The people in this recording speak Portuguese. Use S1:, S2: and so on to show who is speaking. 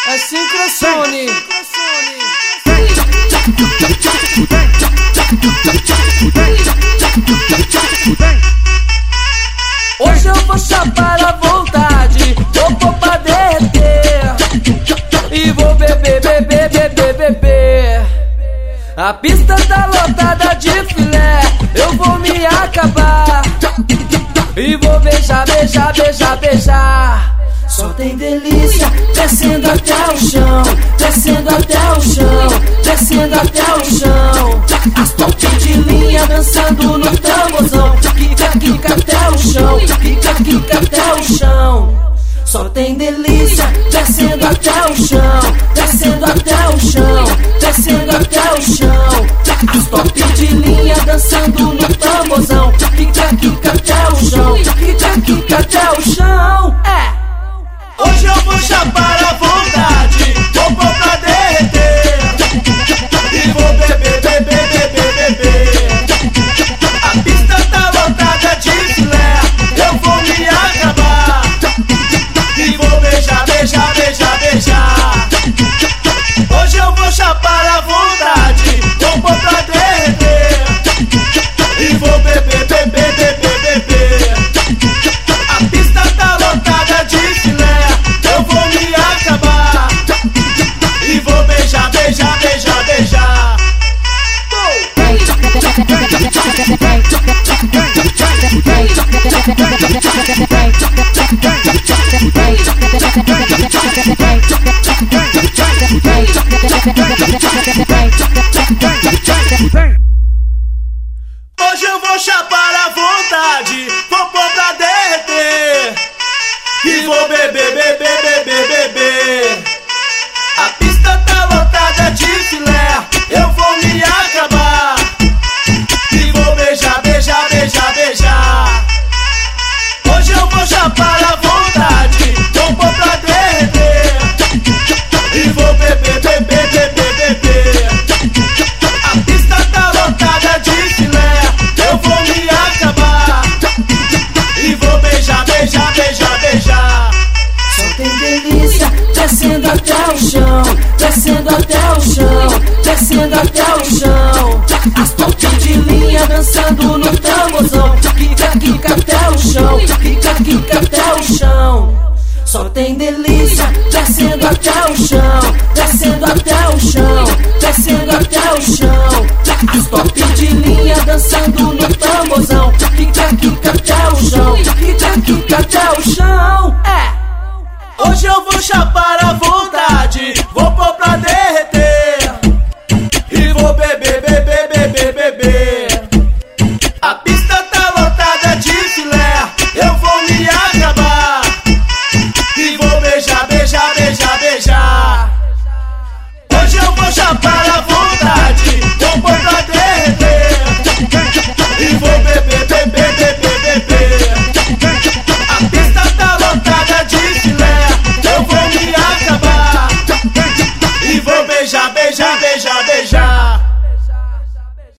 S1: É Sincrosone. Hoje eu vou chapar à vontade, vou pôr pra derreter e vou beber, beber, beber, beber. A pista tá lotada de filé, eu vou me acabar e vou beijar, beijar, beijar, beijar. Só tem delícia, descendo até o chão, descendo até o chão, descendo até o chão. As top de linha dançando no tamborzão, quica, quica até o chão, quica, quica até o chão. Só tem delícia, descendo até o chão, descendo até o chão, descendo até o chão. As top de linha dançando no tamborzão, quica, quica até o chão, quica, quica até o chão.
S2: Hoje eu vou chapar à vontade, vou pôr pra derreter e vou beber, beber, beber, beber. A pista tá lotada de filé, eu vou me acabar e vou beijar, beijar, beijar, beijar. Hoje eu vou chapar à vontade, vou pôr pra derreter e vou beber, beber, beber, beber. A pista tá lotada de filé, eu vou me acabar e vou beijar, beijar, beijar, beijar. Hoje eu vou chapar à vontade, vou pôr pra derreter e vou beber, beber, beber, beber. A pista tá lotada de filé, eu vou me acabar e vou beijar, beijar, beijar, beijar. Hoje eu vou chapar à vontade, vou pôr pra derreter e vou beber, beber, beber, beber. A pista tá lotada de filé, eu vou me acabar e vou beijar, beijar, beijar, beijar.
S1: Só tem delícia, descendo até o chão, descendo até o chão, descendo até o chão. As top de linha dançando no tamborzão, quica, quica até o chão, quica, quica até o chão. Só tem delícia, descendo até o chão, descendo até o chão, descendo até o chão. As top de linha dançando no tamborzão, quica, quica até o chão, quica, quica até o chão.
S2: Hoje eu vou chapar à vontade, vou pôr pra derreter e vou beber, beber, beber, beber. A pista tá lotada de filé, eu vou me acabar e vou beijar, beijar, beijar, beijar. Hoje eu vou chapar à